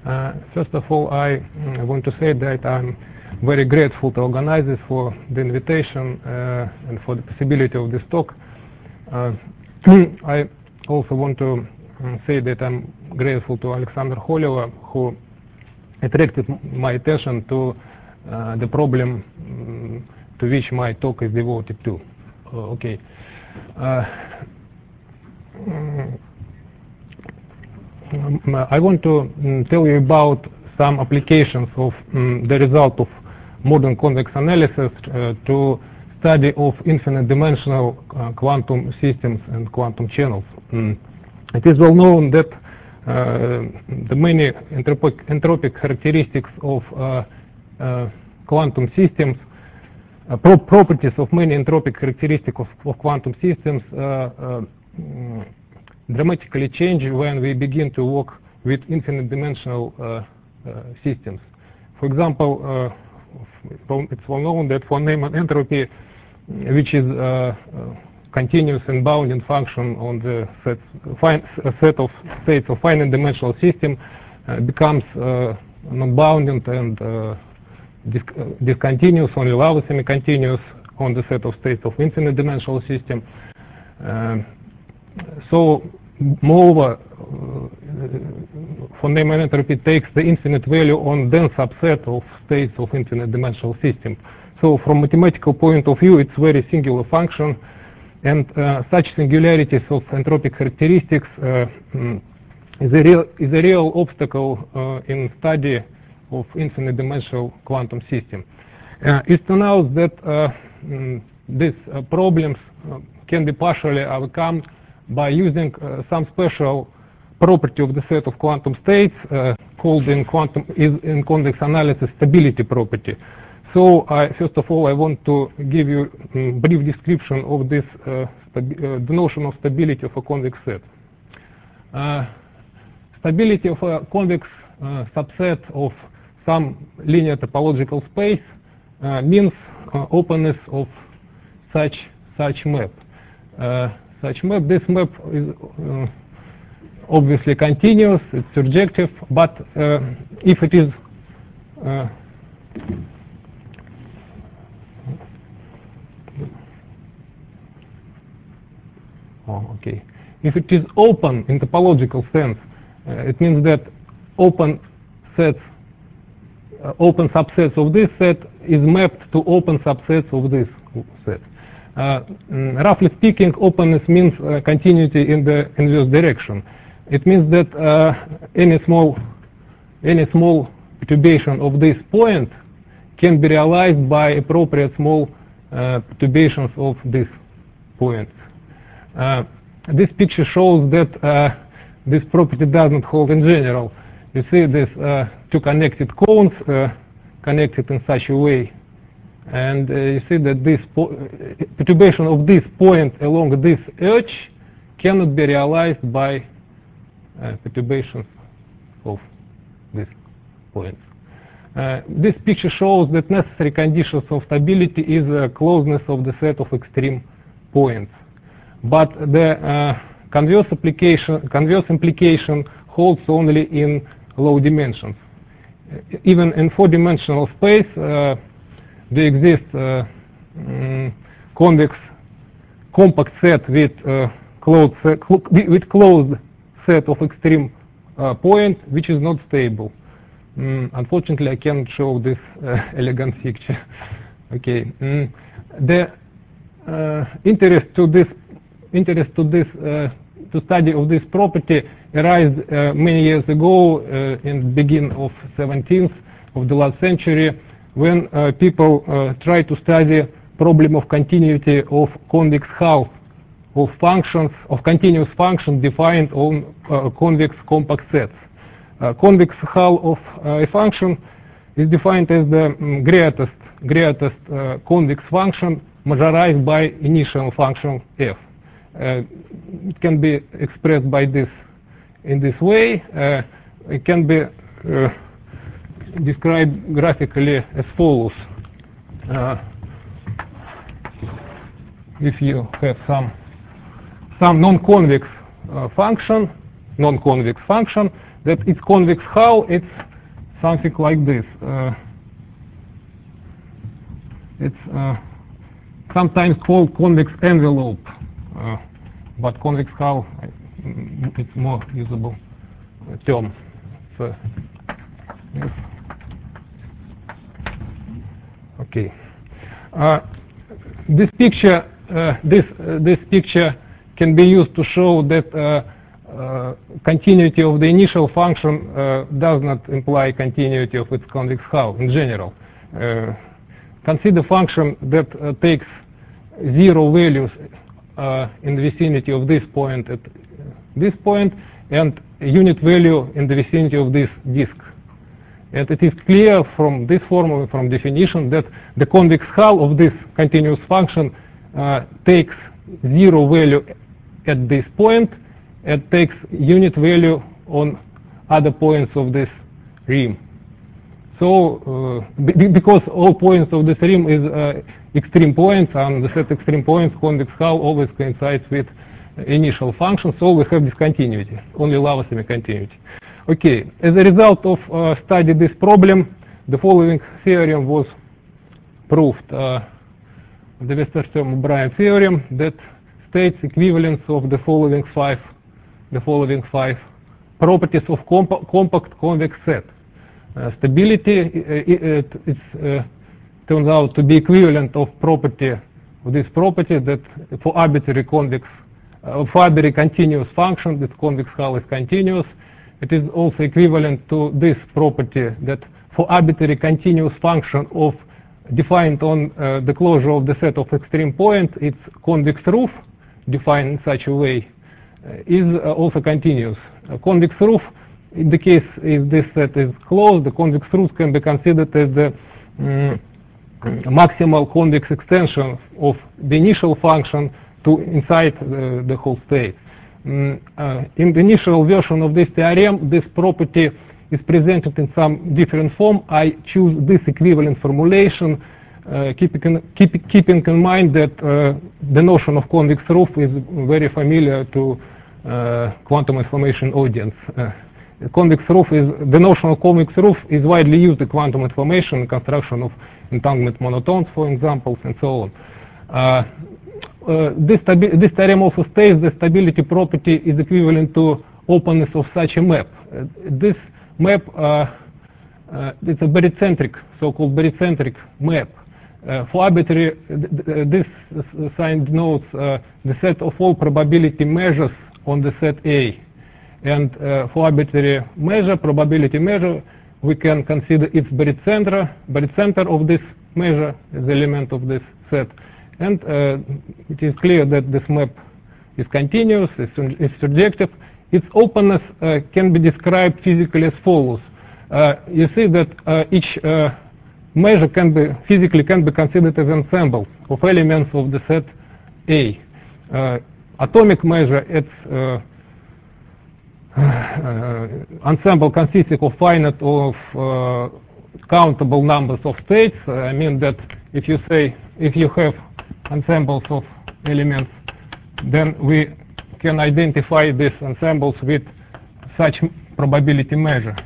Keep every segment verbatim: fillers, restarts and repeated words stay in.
Uh, first of all, I mm, want to say that I'm very grateful to organizers for the invitation uh, and for the possibility of this talk. Uh, I also want to um, say that I'm grateful to Alexander Holeva, who attracted my attention to uh, the problem um, to which my talk is devoted to. Uh, okay. Uh, um, I want to um, tell you about some applications of um, the result of modern convex analysis uh, to study of infinite dimensional uh, quantum systems and quantum channels. Mm. It is well known that uh, the many entropic, entropic characteristics of uh, uh, quantum systems, uh, pro properties of many entropic characteristics of, of quantum systems uh, uh, mm, dramatically change when we begin to work with infinite dimensional uh, uh, systems. For example, uh, it's well known that for Neyman entropy, which is a continuous and bounding function on the set, fine, set of states of finite dimensional system, uh, becomes uh, non-bounding and uh, dis discontinuous, only Liouville semi-continuous on the set of states of infinite dimensional system. Uh, so, moreover, von Neumann entropy takes the infinite value on dense subset of states of infinite dimensional system. So from mathematical point of view, it's very singular function, and uh, such singularities of entropic characteristics uh, mm, is, a real, is a real obstacle uh, in study of infinite dimensional quantum system. Uh, it turns out that uh, mm, these uh, problems uh, can be partially overcome by using uh, some special property of the set of quantum states uh, called in quantum is in convex analysis stability property. So I, first of all, I want to give you a um, brief description of this uh, uh, the notion of stability of a convex set. Uh, stability of a convex uh, subset of some linear topological space uh, means uh, openness of such such map. Uh, such map. This map is uh, obviously continuous, it's surjective, but uh, if it is uh, oh, okay. If it is open in topological sense, uh, it means that open sets, uh, open subsets of this set is mapped to open subsets of this set. Uh, mm, roughly speaking, openness means uh, continuity in the inverse direction. It means that uh, any small any small perturbation of this point can be realized by appropriate small uh, perturbations of this point. Uh, this picture shows that uh, this property doesn't hold in general. You see these uh, two connected cones uh, connected in such a way, and uh, you see that this perturbation of this point along this edge cannot be realized by Uh, perturbations of this point. Uh, this picture shows that necessary conditions of stability is a closeness of the set of extreme points. But the uh, converse application, converse implication holds only in low dimensions. Uh, even in four-dimensional space, uh, there exists uh, um, convex compact set with uh, closed set, with closed set of extreme uh, points, which is not stable. Mm, unfortunately, I can't show this uh, elegant picture. Okay. Mm, the uh, interest to this interest to this uh, to study of this property arose uh, many years ago, uh, in the beginning of seventeenth of the last century, when uh, people uh, tried to study problem of continuity of convex half of functions, of continuous functions defined on uh, convex compact sets. Uh, convex hull of uh, a function is defined as the um, greatest, greatest uh, convex function majorized by initial function f. Uh, it can be expressed by this, in this way. Uh, it can be uh, described graphically as follows. Uh, if you have some some non-convex uh, function, non-convex function, that its convex hull, it's something like this. Uh, it's uh, sometimes called convex envelope, uh, but convex hull, it's more usable term. So, yes. Okay. Uh, this picture, uh, this uh, this picture can be used to show that uh, uh, continuity of the initial function uh, does not imply continuity of its convex hull in general. Uh, consider function that uh, takes zero values uh, in the vicinity of this point at this point and a unit value in the vicinity of this disk. And it is clear from this formula, from definition, that the convex hull of this continuous function uh, takes zero value at this point and takes unit value on other points of this rim. So, uh, be because all points of this rim is uh, extreme points, and the set extreme points, convex hull always coincides with initial function, so we have discontinuity, only Laue semi-continuity. Okay, as a result of uh, studying this problem, the following theorem was proved. Uh, the Westerstern-O'Brien theorem that states equivalence of the following five, the following five properties of compa compact convex set. Uh, stability, uh, it, it uh, turns out to be equivalent of property of this property that for arbitrary convex, uh, for arbitrary continuous function, that convex hull is continuous. It is also equivalent to this property that for arbitrary continuous function of defined on uh, the closure of the set of extreme points, its convex roof, defined in such a way, uh, is uh, also continuous. A convex roof, in the case if this set is closed, the convex roof can be considered as the um, maximal convex extension of the initial function to inside the, the whole state. Mm, uh, in the initial version of this theorem, this property is presented in some different form. I choose this equivalent formulation, uh, keeping, in, keep, keeping in mind that uh, the notion of convex roof is very familiar to uh, quantum information audience. Uh, convex roof is, the notion of convex roof is widely used in quantum information, construction of entanglement monotones, for example, and so on. Uh, Uh, this, this theorem also states the stability property is equivalent to openness of such a map. Uh, this map, uh, uh, it's a barycentric, so-called barycentric map. Uh, for arbitrary, th this sign denotes uh, the set of all probability measures on the set A. And uh, for arbitrary measure, probability measure, we can consider its barycenter, barycenter of this measure as element of this set. And uh, it is clear that this map is continuous, it's, it's surjective. Its openness uh, can be described physically as follows. Uh, you see that uh, each uh, measure can be physically can be considered as ensemble of elements of the set A. Uh, atomic measure, its uh, uh, ensemble consisting of finite of uh, countable numbers of states. Uh, I mean that if you say if you have ensembles of elements, then we can identify these ensembles with such probability measure,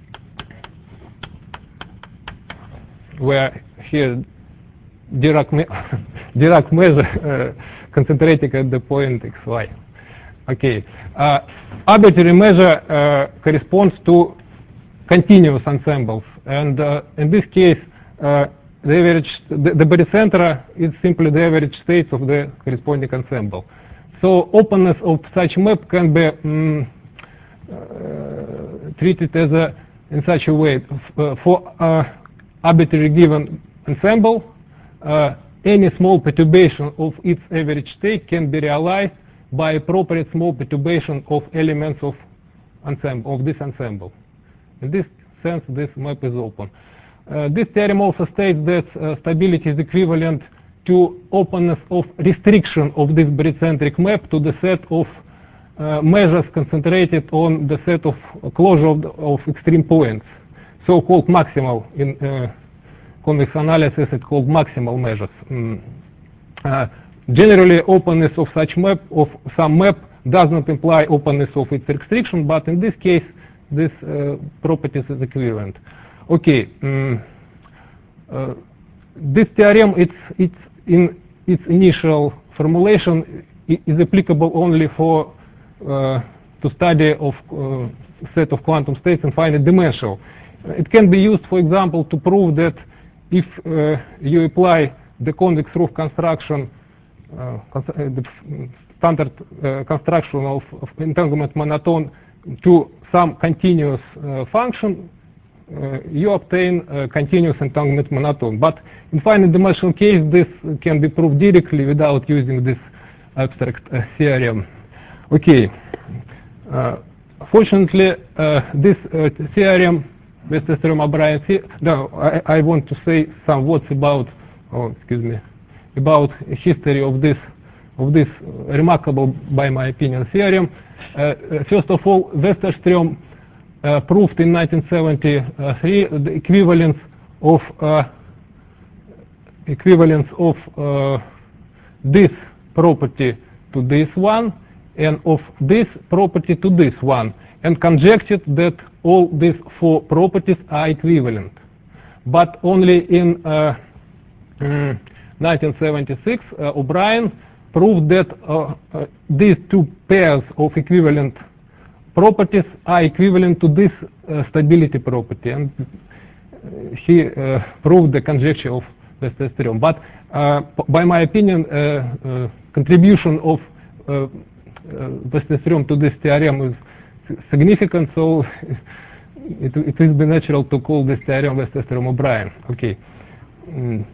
where here Dirac, me Dirac measure uh, concentrating at the point xy. Okay, uh, arbitrary measure uh, corresponds to continuous ensembles, and uh, in this case, uh, the average, the, the barycenter is simply the average states of the corresponding ensemble. So openness of such map can be um, uh, treated as a in such a way. Uh, for uh, arbitrary given ensemble, uh, any small perturbation of its average state can be realized by appropriate small perturbation of elements of ensemble of this ensemble. In this sense, this map is open. Uh, this theorem also states that uh, stability is equivalent to openness of restriction of this barycentric map to the set of uh, measures concentrated on the set of closure of, the, of extreme points, so-called maximal. In uh, convex analysis, it's called maximal measures. Mm. Uh, generally, openness of such map, of some map, does not imply openness of its restriction, but in this case, this uh, properties is equivalent. Okay, um, uh, this theorem, it's it's in its initial formulation is applicable only for uh, to study of uh, set of quantum states in finite dimensional. It can be used, for example, to prove that if uh, you apply the convex roof construction, uh, cons uh, the standard uh, construction of, of entanglement monotone to some continuous uh, function, uh, you obtain a continuous entanglement monotone. But in finite dimensional case, this can be proved directly without using this abstract uh, theorem. Okay. Uh, fortunately, uh, this uh, theorem, Weierstrass-O'Brien theorem, no, I, I want to say some words about, oh, excuse me, about history of this, of this remarkable, by my opinion, theorem. Uh, first of all, Weierstrass uh, proved in nineteen seventy-three the equivalence of uh, equivalence of uh, this property to this one, and of this property to this one, and conjectured that all these four properties are equivalent. But only in uh, mm, nineteen seventy-six, uh, O'Brien proved that uh, uh, these two pairs of equivalent properties are equivalent to this uh, stability property, and uh, he uh, proved the conjecture of Weierstrass theorem. But uh, by my opinion, uh, uh, contribution of uh, Weierstrass theorem to this theorem is significant, so it, it will be natural to call this theorem Weierstrass theorem O'Brien. Okay. Mm.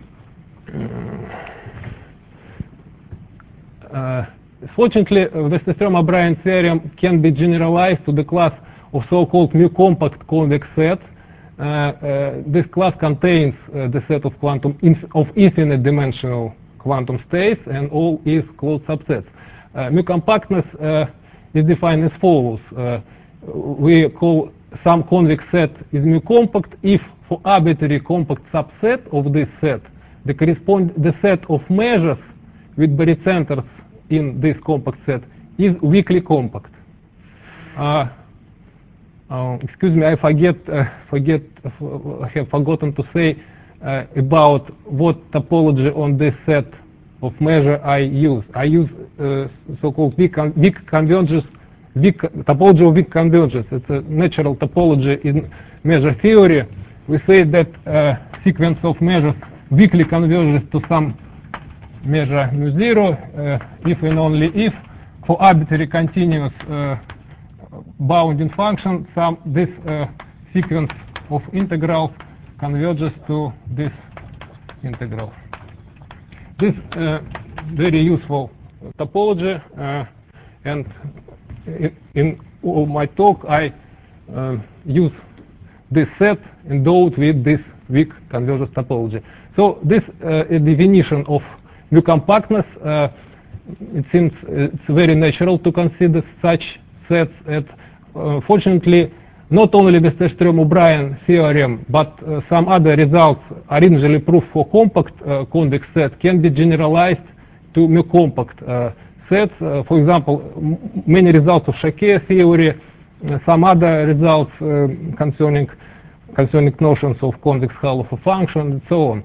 Uh, fortunately, uh, Weierstrass theorem O'Brien theorem can be generalized to the class of so-called mu-compact convex sets. Uh, uh, this class contains uh, the set of quantum inf of infinite dimensional quantum states and all is closed subsets. Uh, mu-compactness uh, is defined as follows. Uh, we call some convex set is mu-compact if for arbitrary compact subset of this set, the correspond the set of measures with barycenters in this compact set is weakly compact. Uh, uh, excuse me, I forget, uh, forget, uh, I have forgotten to say uh, about what topology on this set of measure I use. I use uh, so-called weak, con weak convergence, weak topology of weak convergence. It's a natural topology in measure theory. We say that uh, sequence of measures weakly converges to some measure mu zero uh, if and only if for arbitrary continuous uh, bounding function some this uh, sequence of integrals converges to this integral. This uh, very useful topology, uh, and in, in all my talk I uh, use this set endowed with this weak convergence topology. So this uh, a definition of mu-compactness, uh, it seems it's very natural to consider such sets. At, uh, fortunately, not only the Weierstrass theorem O'Brien theorem, but uh, some other results originally proved for compact uh, convex set can be generalized to mu-compact uh, sets. Uh, for example, m many results of Shakir theory, uh, some other results uh, concerning concerning notions of convex hull of a function, and so on.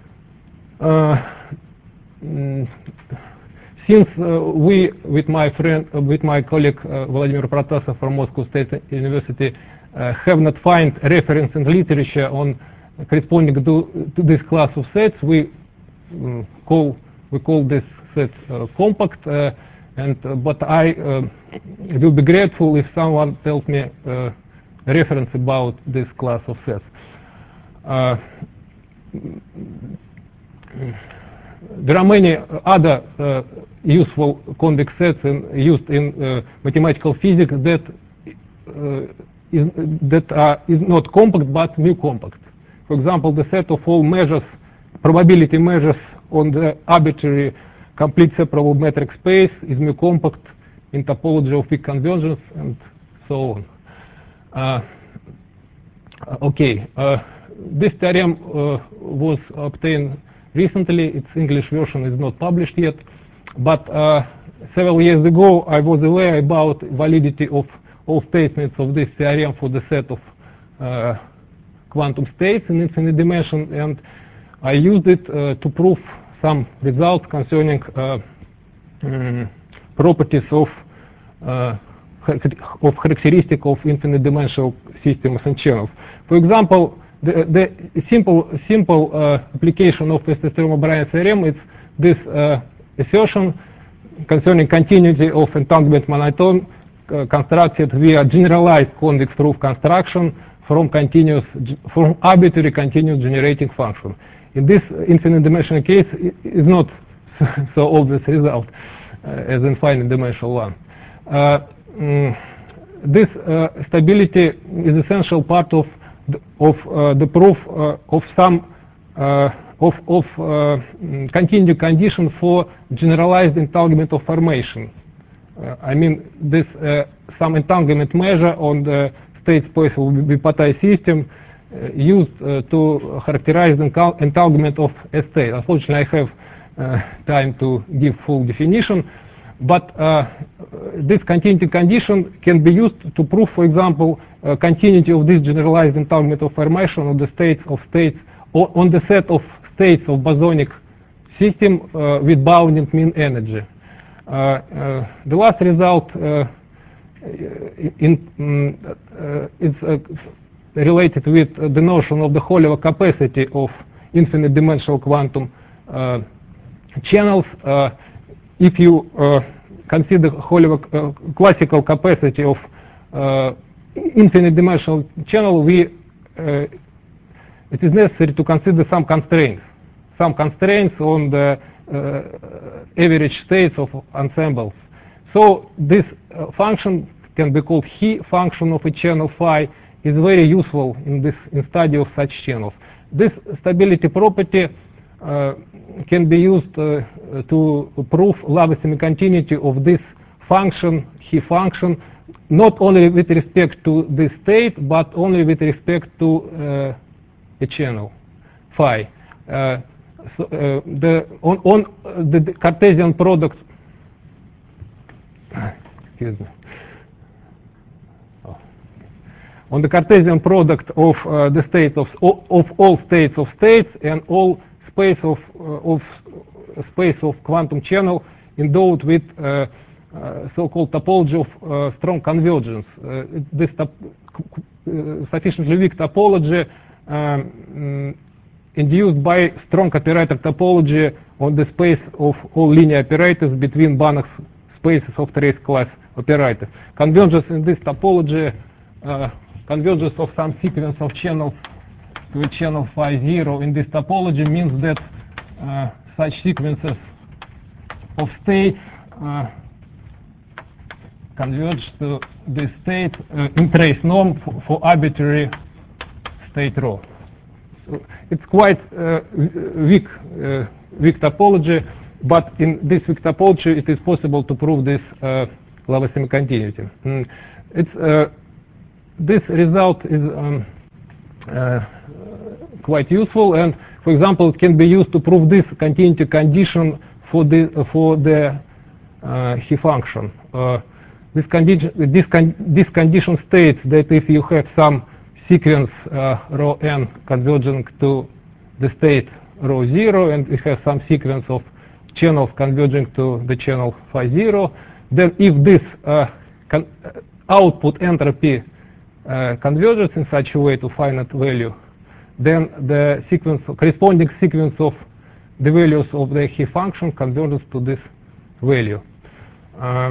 Uh, Mm, since uh, we, with my friend, uh, with my colleague uh, Vladimir Protasov from Moscow State University, uh, have not find reference in literature on corresponding to, to this class of sets, we um, call we call this set uh, compact. Uh, and uh, but I uh, will be grateful if someone tells me uh, a reference about this class of sets. Uh, There are many other uh, useful convex sets in, used in uh, mathematical physics that uh, is, that are is not compact but mu-compact. For example, the set of all measures, probability measures on the arbitrary complete separable metric space is mu-compact in topology of weak convergence, and so on. Uh, okay, uh, this theorem uh, was obtained recently. Its English version is not published yet, but uh, several years ago I was aware about validity of all statements of this theorem for the set of uh, quantum states in infinite dimension, and I used it uh, to prove some results concerning uh, um, properties of uh, of characteristic of infinite dimensional systems and channels. For example, the, the simple simple uh, application of Weierstrass-O'Brien theorem is this uh, assertion concerning continuity of entanglement monotone uh, constructed via generalized convex proof construction from continuous from arbitrary continuous generating function. In this infinite dimensional case, it is not so obvious result uh, as in finite dimensional one. Uh, mm, this uh, stability is essential part of the, of uh, the proof uh, of some uh, of, of uh, continuity condition for generalized entanglement of formation. Uh, I mean, this uh, some entanglement measure on the state space of bipartite system uh, used uh, to characterize the entanglement of a state. Unfortunately, I have uh, time to give full definition, but uh, this continuity condition can be used to prove, for example, uh, continuity of this generalized entanglement of formation on the states of states or on the set of states of bosonic system uh, with bounding mean energy. Uh, uh, the last result uh, in, um, uh, is uh, related with uh, the notion of the Holevar capacity of infinite dimensional quantum uh, channels. Uh, if you uh, consider Holevar uh, classical capacity of uh, infinite dimensional channel, we uh, it is necessary to consider some constraints, some constraints on the uh, average states of ensembles. So this uh, function can be called He function of a channel phi, is very useful in this in study of such channels. This stability property uh, can be used uh, to prove Laplace semi-continuity of this function, He function, not only with respect to this state, but only with respect to uh, a channel phi. Uh, so, uh, the on, on uh, the, the Cartesian product. Excuse me. Oh. On the Cartesian product of uh, the states of of all states of states and all space of uh, of space of quantum channel endowed with uh, uh, so-called topology of uh, strong convergence. Uh, this top, uh, sufficiently weak topology um, induced by strong operator topology on the space of all linear operators between Banach spaces of trace class operators. Convergence in this topology, uh, convergence of some sequence of channels to a channel phi zero in this topology means that uh, such sequences of states uh, converge to this state uh, in trace norm for, for arbitrary state rho. So it's quite uh, weak, uh, weak topology, but in this weak topology it is possible to prove this uh, Laplace semi-continuity. Mm. It's uh, this result is um, uh, quite useful, and for example, it can be used to prove this continuity condition for the uh, for the uh, He function. Uh, this condition this con this condition states that if you have some sequence uh, rho n converging to the state rho zero, and we have some sequence of channels converging to the channel phi zero, then if this uh, con output entropy uh, converges in such a way to finite value, then the sequence corresponding sequence of the values of the He function converges to this value. Uh,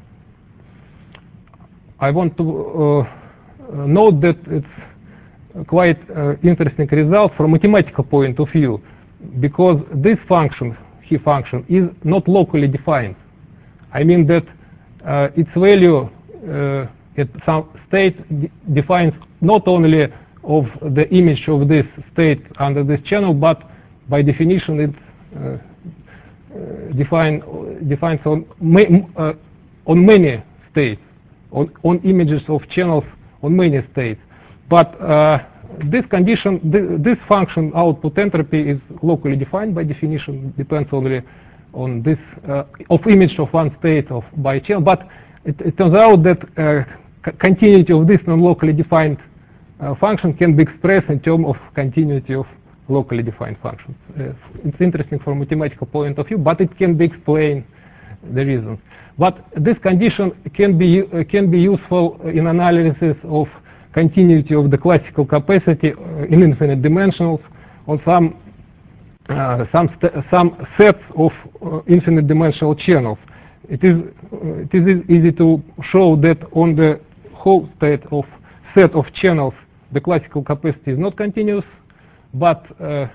I want to uh, note that it's quite uh, interesting result from mathematical point of view, because this function, He function, is not locally defined. I mean that uh, its value uh, at some state de defines not only of the image of this state under this channel, but by definition it uh, uh, define, defines on, ma uh, on many states, on, on images of channels on many states. But uh, this condition, th this function output entropy is locally defined by definition, depends only on this uh, of image of one state of by channel. But it, it turns out that uh, continuity of this non-locally defined uh, function can be expressed in terms of continuity of locally defined functions. Uh, it's interesting from mathematical point of view, but it can be explained the reasons. But this condition can be uh, can be useful in analysis of continuity of the classical capacity uh, in infinite dimensionals on some uh, some some sets of uh, infinite dimensional channels. It is uh, it is easy to show that on the whole state of set of channels the classical capacity is not continuous, but uh, uh,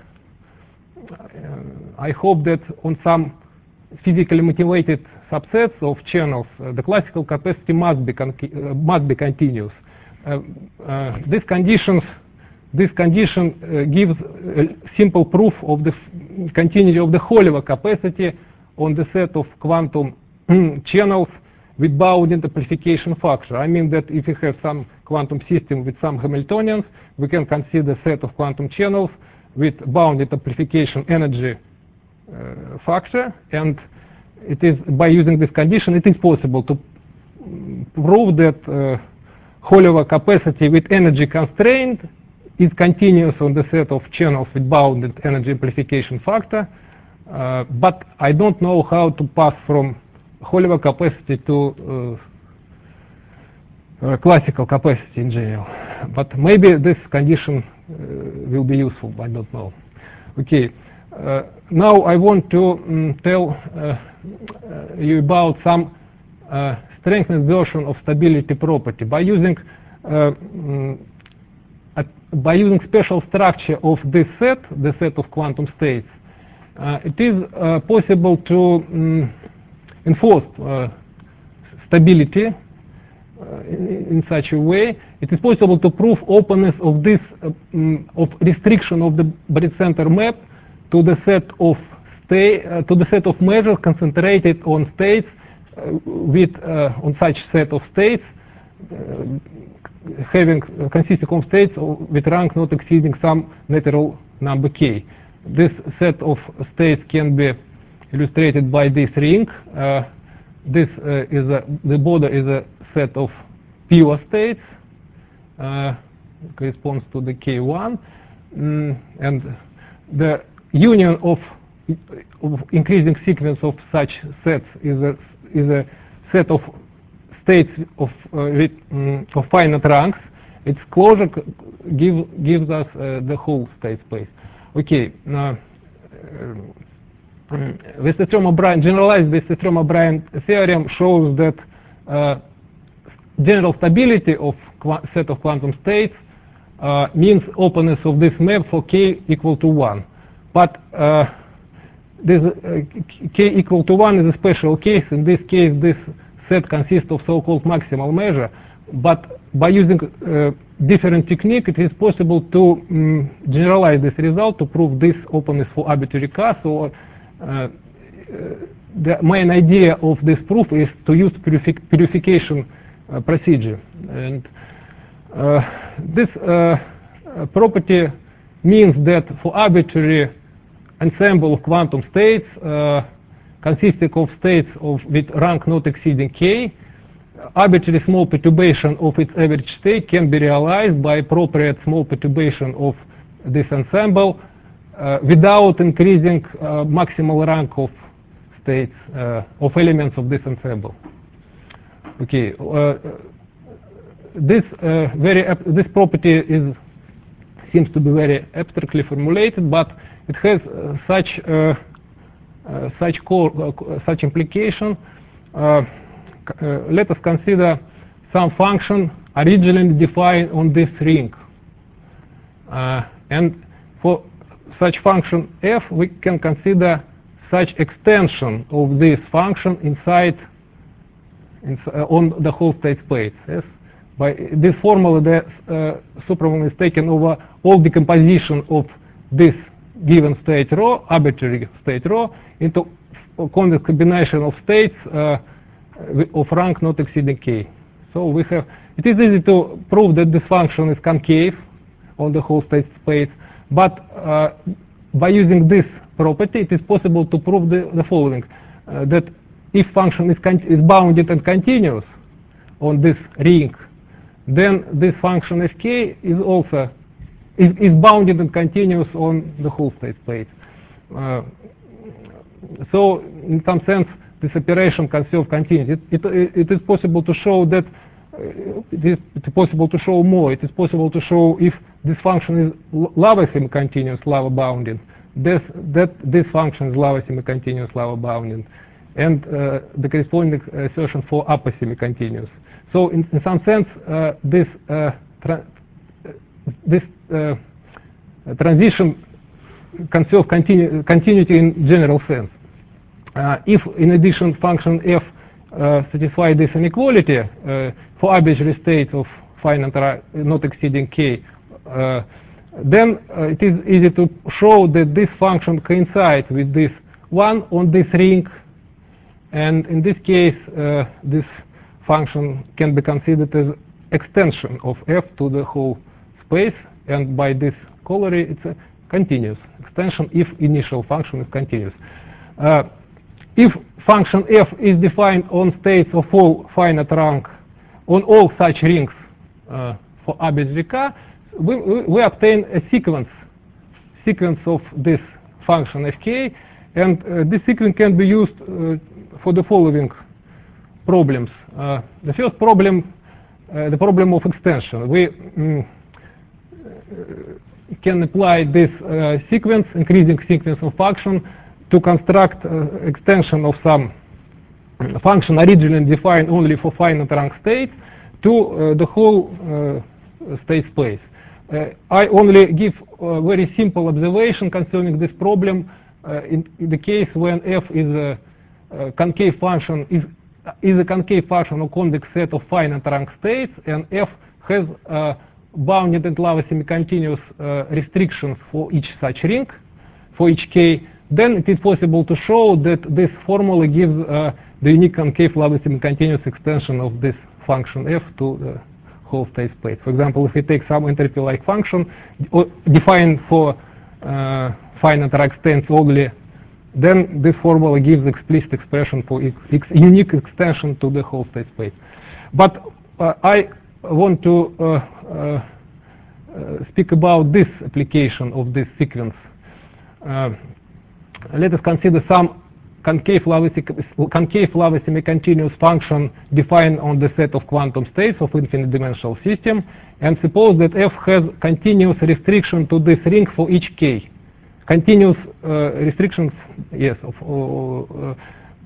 I hope that on some physically motivated subsets of channels uh, the classical capacity must be con uh, must be continuous. Uh, uh, these conditions this condition uh, gives a simple proof of the continuity of the Holevar capacity on the set of quantum channels with bounded amplification factor. I mean that if you have some quantum system with some Hamiltonians, we can consider set of quantum channels with bounded amplification energy uh, factor, and it is by using this condition it is possible to prove that uh, Holevar capacity with energy constraint is continuous on the set of channels with bounded energy amplification factor, uh, but I don't know how to pass from Holevar capacity to uh, uh, classical capacity in general. But maybe this condition uh, will be useful, I don't know. Okay, uh, now I want to um, tell uh, uh, you about some uh, strengthened version of stability property by using uh, um, at, by using special structure of this set, the set of quantum states. Uh, it is uh, possible to um, enforce uh, stability uh, in, in such a way. It is possible to prove openness of this uh, um, of restriction of the barycenter map to the set of state uh, to the set of measures concentrated on states uh, with uh, on such set of states uh, having uh, consisting of states with rank not exceeding some natural number k. This set of states can be illustrated by this ring. Uh, this uh, is a, the border is a set of pure states, uh, corresponds to the K one, mm, and the union of, of increasing sequence of such sets is a is a set of states of uh, with, mm, of finite ranks. Its closure give, gives us uh, the whole state space. Okay. Uh, Weierstrass-O'Brien, generalized Weierstrass-O'Brien theorem shows that uh, general stability of set of quantum states uh, means openness of this map for k equal to one. But uh, this uh, k equal to one is a special case. In this case, this set consists of so-called maximal measure. But by using uh, different technique, it is possible to um, generalize this result to prove this openness for arbitrary K. So Uh, the main idea of this proof is to use purific purification uh, procedure, and uh, this uh, property means that for arbitrary ensemble of quantum states uh, consisting of states of with rank not exceeding k, arbitrary small perturbation of its average state can be realized by appropriate small perturbation of this ensemble Uh, without increasing uh, maximal rank of states uh, of elements of this ensemble. Okay, uh, this uh, very this property is seems to be very abstractly formulated, but it has uh, such uh, uh, such core uh, such implication. Uh, uh, let us consider some function originally defined on this ring, uh, and for such function f, we can consider such extension of this function inside, inside uh, on the whole state space. Yes? By this formula, the uh, supravolume is taken over all decomposition of this given state rho, arbitrary state rho, into a convex combination of states uh, of rank not exceeding k. So we have. It is easy to prove that this function is concave on the whole state space. But uh, by using this property, it is possible to prove the, the following: uh, that if function is, is bounded and continuous on this ring, then this function fk is also is, is bounded and continuous on the whole state space. Uh, so in some sense, this operation conserves continuity. It, it, it is possible to show that uh, it is possible to show more. It is possible to show if this function is Laue semi-continuous, Laue bounded, this, that this function is Laue semi-continuous, Laue bounded, and uh, the corresponding assertion for upper semi-continuous. So in, in some sense, uh, this uh, tra this uh, transition conserves continu continuity in general sense. Uh, if, in addition, function f uh, satisfies this inequality uh, for arbitrary states of finite not exceeding k, uh, then uh, it is easy to show that this function coincides with this one on this ring, and in this case, uh, this function can be considered as extension of f to the whole space, and by this corollary, it's a continuous extension if initial function is continuous. Uh, if function f is defined on states of all finite rank on all such rings uh, for arbitrary k, we, we, we obtain a sequence sequence of this function fk, and uh, this sequence can be used uh, for the following problems. Uh, the first problem, uh, the problem of extension. We mm, can apply this uh, sequence, increasing sequence of function, to construct uh, extension of some function originally defined only for finite rank states to uh, the whole uh, state space. Uh, I only give a very simple observation concerning this problem uh, in, in the case when f is a, a concave function is is a concave function of convex set of finite rank states, and f has uh, bounded and Laue semi-continuous uh, restrictions for each such ring, for each k, then it is possible to show that this formula gives uh, the unique concave Laue semi-continuous extension of this function f to the whole state space. For example, if we take some entropy-like function defined for uh, finite rank states only, then this formula gives explicit expression for its, its unique extension to the whole state space. But uh, I want to uh, uh, uh, speak about this application of this sequence. Uh, let us consider some concave Laue concave Laue semi-continuous function defined on the set of quantum states of infinite dimensional system, and suppose that f has continuous restriction to this ring for each k. Continuous uh, restrictions, yes. Of, uh,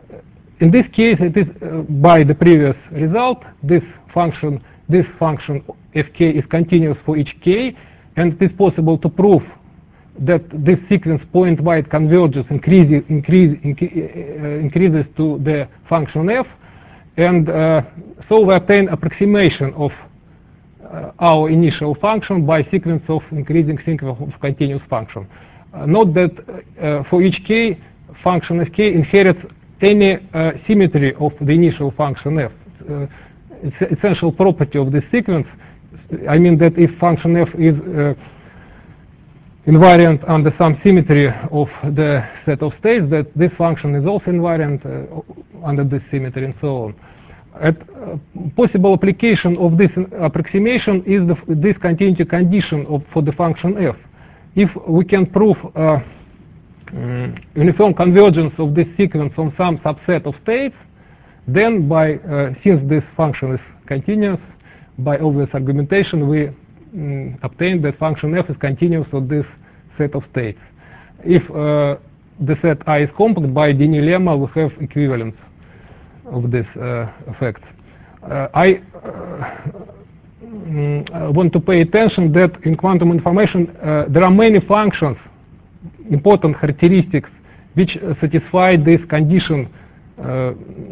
in this case, it is uh, by the previous result. This function, this function fk is continuous for each k, and it is possible to prove that this sequence point-wise converges, increases, increase, incre uh, increases to the function f, and uh, so we obtain approximation of uh, our initial function by sequence of increasing sequence of continuous function. Uh, note that uh, for each k, function fk inherits any uh, symmetry of the initial function f. Uh, it's an essential property of this sequence. I mean that if function f is uh, invariant under some symmetry of the set of states, that this function is also invariant uh, under this symmetry, and so on. A uh, possible application of this approximation is the, this continuity condition of, for the function f. If we can prove uh, um, uniform convergence of this sequence on some subset of states, then by uh, since this function is continuous, by obvious argumentation we um, obtain that function f is continuous on this set of states. If uh, the set I is compact, by Denis lemma we have equivalence of this uh, effect. Uh, I uh, Mm, want to pay attention that in quantum information uh, there are many functions, important characteristics, which uh, satisfy this condition, uh,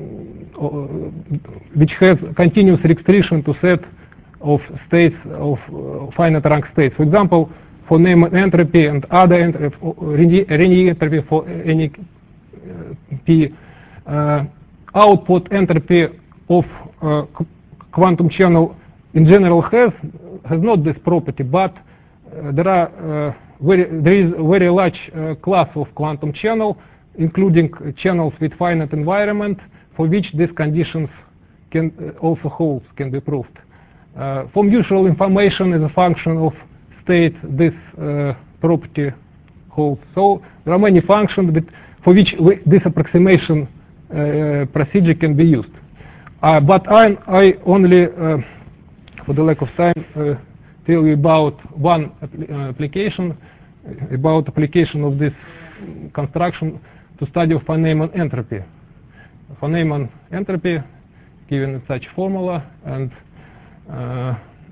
which has continuous restriction to set of states of uh, finite rank states. For example, for Neyman entropy and other entropy, Rényi entropy for any uh, p, uh, output entropy of uh, qu quantum channel in general has has not this property, but uh, there are uh, very there is a very large uh, class of quantum channel, including uh, channels with finite environment, for which these conditions can uh, also holds can be proved. Uh, for mutual information as a function of state, this uh, property holds. So there are many functions that for which we, this approximation uh, procedure can be used. Uh, but I, I only, uh, for the lack of time, uh, tell you about one uh, application, about application of this construction to study of von Neumann entropy. Von Neumann entropy given in such formula, and uh,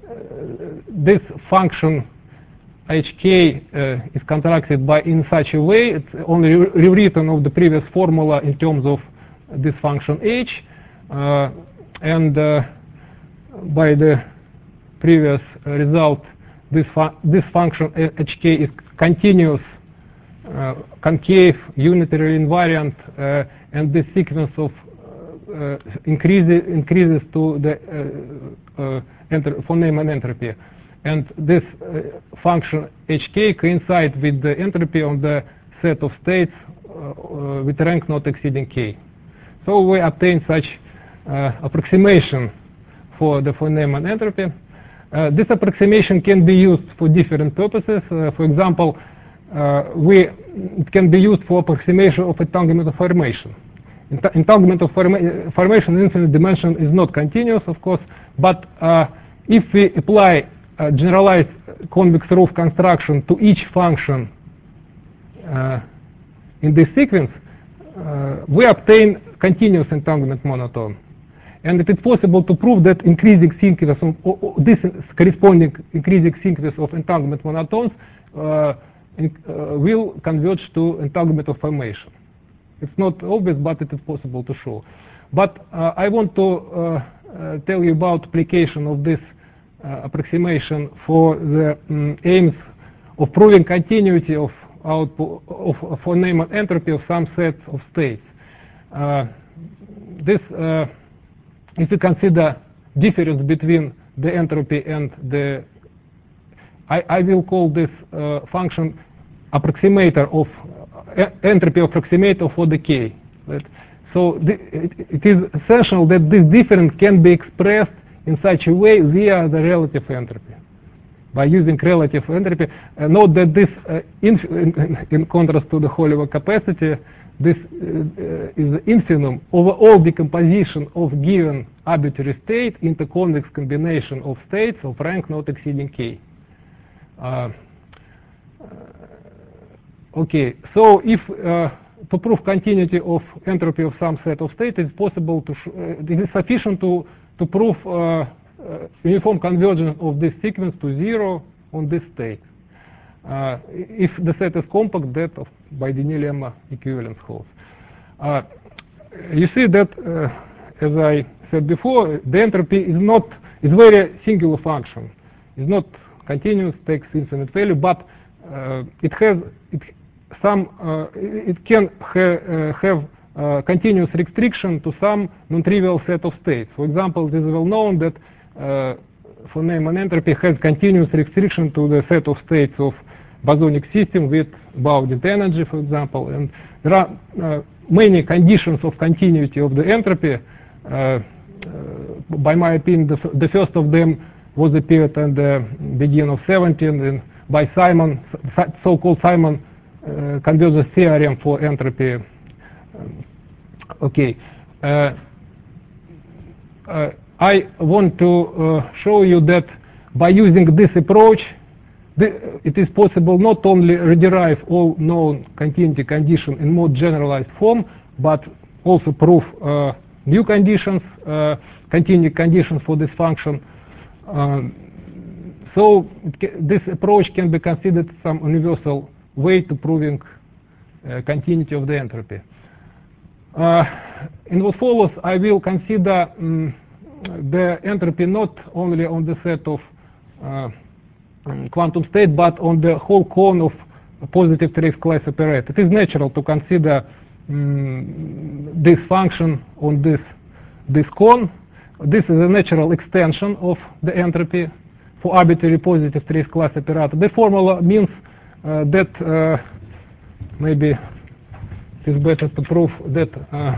this function H K uh, is constructed by in such a way, it's only re rewritten of the previous formula in terms of this function H, uh, and uh, by the previous uh, result, this, fu this function H K is continuous, uh, concave, unitary invariant, uh, and this sequence of uh, increases, increases to the uh, uh, von Neumann entropy. And this uh, function H K coincides with the entropy on the set of states uh, uh, with rank not exceeding K. So we obtain such uh, approximation for the von Neumann entropy. Uh, this approximation can be used for different purposes. Uh, for example, uh, we, it can be used for approximation of entanglement of formation. Ent entanglement of forma formation in infinite dimension is not continuous, of course, but uh, if we apply a generalized convex roof construction to each function uh, in this sequence, uh, we obtain continuous entanglement monotone. And it is possible to prove that increasing sequence of oh, oh, this corresponding increasing sequence of entanglement monotones uh, in, uh, will converge to entanglement of formation. It's not obvious, but it is possible to show. But uh, I want to uh, uh, tell you about application of this uh, approximation for the um, aims of proving continuity of output of, of von Neumann entropy of some sets of states. Uh, this uh, If you consider difference between the entropy and the, I, I will call this uh, function approximator of uh, entropy approximator for the K. Right? So the, it, it is essential that this difference can be expressed in such a way via the relative entropy. By using relative entropy, uh, note that this, uh, in, in, in contrast to the Holyver capacity, this uh, uh, is the infimum over all decomposition of given arbitrary state into convex combination of states of rank not exceeding K. Uh, okay, so if uh, to prove continuity of entropy of some set of states, it's possible to, sh uh, it is sufficient to, to prove uh, uh, uniform convergence of this sequence to zero on this state. Uh, if the set is compact, that of by the lemma equivalence holds. Uh, you see that, uh, as I said before, the entropy is not is very singular function. It's not continuous, takes infinite value, but uh, it has it some uh, it can ha uh, have uh, continuous restriction to some non-trivial set of states. For example, it is well known that uh, von Neumann entropy has continuous restriction to the set of states of bosonic system with bounded energy, for example, and there are uh, many conditions of continuity of the entropy. Uh, uh, by my opinion, the, the first of them was appeared in the beginning of seventeen and by Simon, so-called Simon uh, convergence theorem for entropy. Um, okay, uh, uh, I want to uh, show you that by using this approach, The, it is possible not only rederive all known continuity conditions in more generalized form, but also prove uh, new conditions, uh, continuity conditions for this function. Um, so this approach can be considered some universal way to proving uh, continuity of the entropy. Uh, in what follows, I will consider um, the entropy not only on the set of uh, quantum state, but on the whole cone of positive trace class operator. It is natural to consider um, this function on this this cone. This is a natural extension of the entropy for arbitrary positive trace class operator. The formula means uh, that uh, maybe it is better to prove that uh,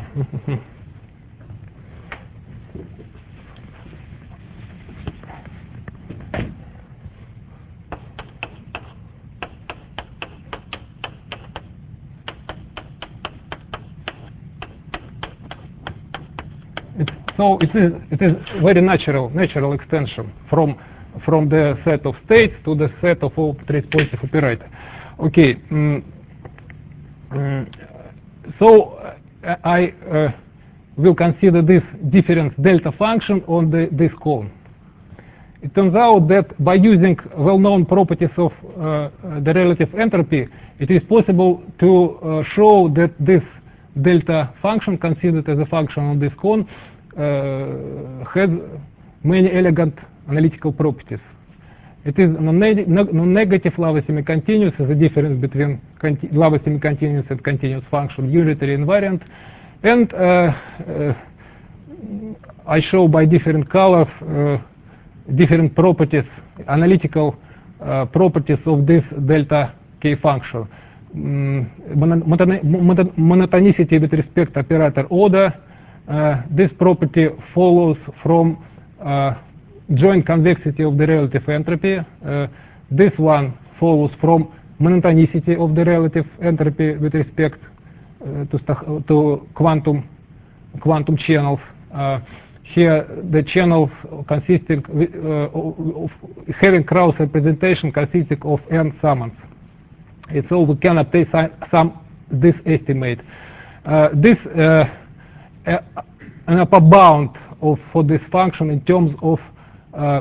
so it is it is very natural natural extension from from the set of states to the set of all trace positive operator. Okay, mm, mm, so uh, I uh, will consider this difference delta function on the this cone. It turns out that by using well-known properties of uh, the relative entropy, it is possible to uh, show that this delta function, considered as a function on this cone, uh, has many elegant analytical properties. It is non-negative Laval semi-continuous, as the difference between Laval semi-continuous and continuous function, unitary invariant, and uh, uh, I show by different colors uh, different properties, analytical uh, properties of this delta k function. Mm, monotonicity with respect to operator order. Uh, this property follows from uh, joint convexity of the relative entropy. Uh, this one follows from monotonicity of the relative entropy with respect uh, to, to quantum quantum channels. Uh, Here, the channels consisting uh, of having Krauss representation consisting of n summands. And so we can obtain some this estimate. Uh, this uh, an upper bound of for this function in terms of uh,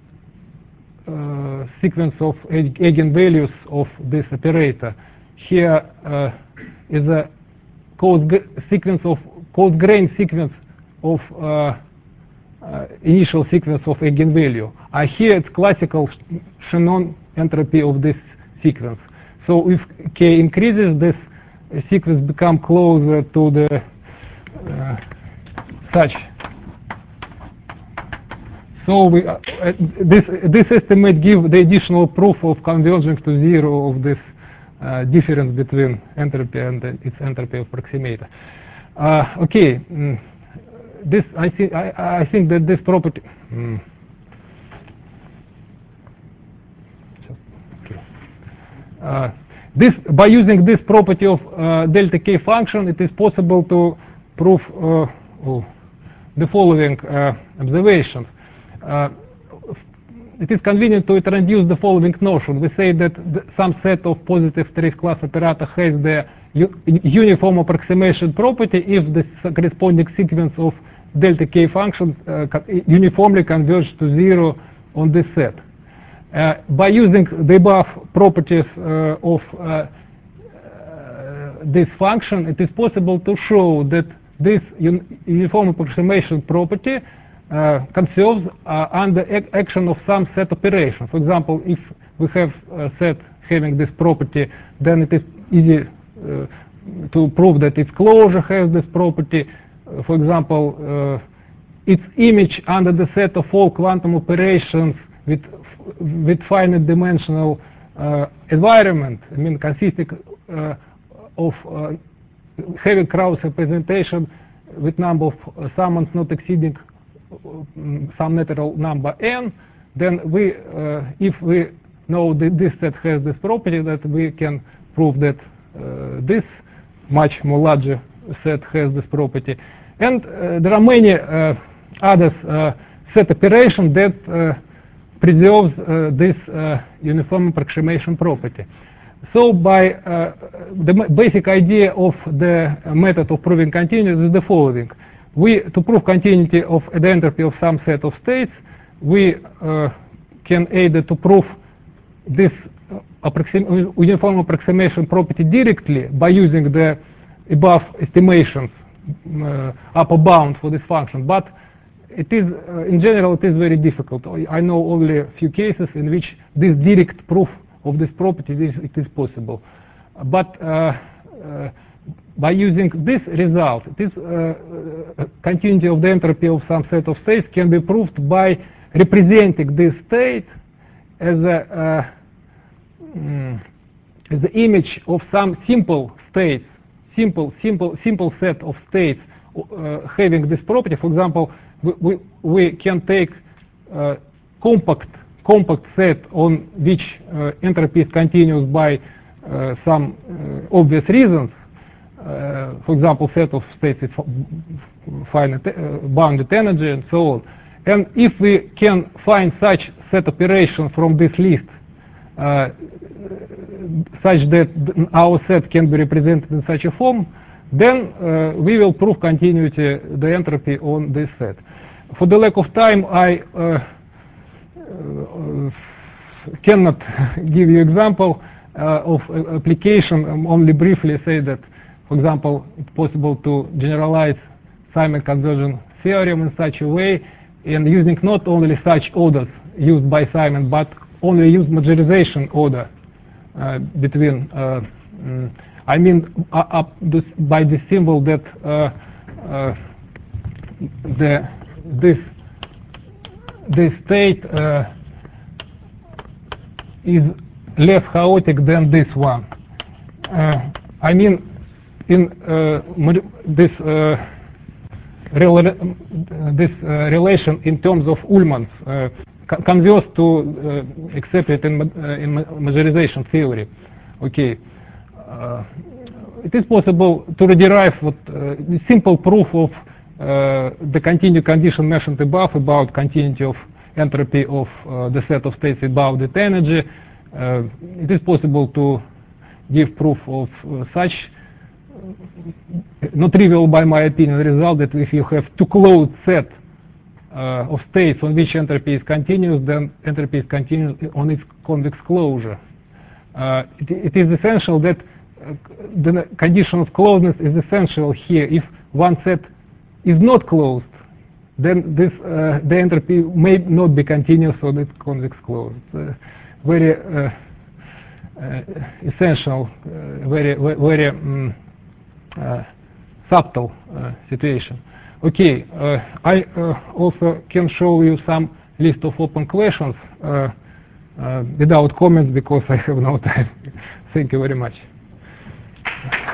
uh, sequence of eigenvalues of this operator. Here uh, is a closed sequence of closed grain sequence of uh, Uh, initial sequence of eigenvalue. Uh, here it's classical Shannon entropy of this sequence. So if k increases, this uh, sequence become closer to the uh, such. So we, uh, uh, this this estimate give the additional proof of converging to zero of this uh, difference between entropy and uh, its entropy approximator. Uh, okay. Mm. This I think I, I think that this property. Mm. Okay. Uh, this by using this property of uh, delta k function, it is possible to prove uh, oh, the following uh, observations. Uh, it is convenient to introduce the following notion. We say that the, some set of positive trace class operator has the uniform approximation property if the corresponding sequence of delta k functions uh, uniformly converge to zero on this set. Uh, by using the above properties uh, of uh, uh, this function, it is possible to show that this un uniform approximation property uh, conserves uh, under ac action of some set operation. For example, if we have a set having this property, then it is easy uh, to prove that its closure has this property. Uh, for example, uh, its image under the set of all quantum operations with with finite dimensional uh, environment, I mean consisting uh, of uh, having Krauss representation with number of uh, summands not exceeding uh, some natural number n, then we, uh, if we know that this set has this property, that we can prove that uh, this much more larger set has this property. And uh, there are many uh, other uh, set operations that uh, preserves uh, this uh, uniform approximation property. So by uh, the basic idea of the method of proving continuity is the following. We, to prove continuity of the entropy of some set of states, we uh, can either to prove this approxim uniform approximation property directly by using the above estimations uh, upper bound for this function, but it is uh, in general it is very difficult. I know only a few cases in which this direct proof of this property is it is possible, but uh, uh, by using this result, this uh, uh, continuity of the entropy of some set of states can be proved by representing this state as a uh, mm, as the image of some simple states, simple simple simple set of states uh, having this property. For example, we we, we can take uh, compact compact set on which uh, entropy is continuous by uh, some uh, obvious reasons. Uh, uh, for example, set of states with finite uh, bounded energy and so on. And if we can find such set operation from this list uh, such that our set can be represented in such a form, then uh, we will prove continuity the entropy on this set. For the lack of time, I uh, uh, cannot give you example uh, of uh, application. Um, only briefly say that, for example, it's possible to generalize Simon conversion theorem in such a way, and using not only such orders used by Simon, but only use majorization order uh, between. Uh, mm, I mean, uh, up this, by the symbol that uh, uh, the this this state uh, is less chaotic than this one. Uh, I mean, in uh, this uh, rel this uh, relation in terms of Ullmann's uh, converse to uh, accepted in, uh, in majorization theory. Okay, uh, it is possible to derive what uh, simple proof of uh, the continued condition mentioned above about continuity of entropy of uh, the set of states with bounded energy. Uh, it is possible to give proof of uh, such uh, not trivial, by my opinion, result that if you have two closed set uh, of states on which entropy is continuous, then entropy is continuous on its convex closure. Uh, it, it is essential that uh, the condition of closeness is essential here. If one set is not closed, then this uh, the entropy may not be continuous on its convex closure. It's uh, very uh, uh, essential, uh, very very um, uh, subtle uh, situation. Okay, uh, I uh, also can show you some list of open questions uh, uh, without comments because I have no time. Thank you very much.